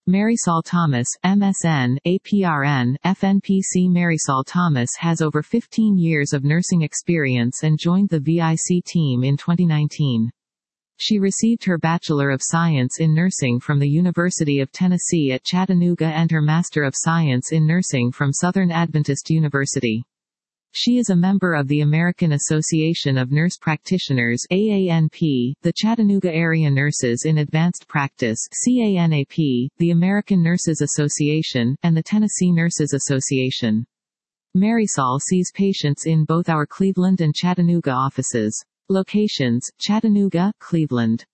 Marisol Thomas, MSN, APRN, FNPC. Marisol Thomas has over 15 years of nursing experience and joined the VIC team in 2019. She received her Bachelor of Science in Nursing from the University of Tennessee at Chattanooga and her Master of Science in Nursing from Southern Adventist University. She is a member of the American Association of Nurse Practitioners (AANP), the Chattanooga Area Nurses in Advanced Practice (CANAP), the American Nurses Association, and the Tennessee Nurses Association. Marisol sees patients in both our Cleveland and Chattanooga offices. Locations: Chattanooga, Cleveland.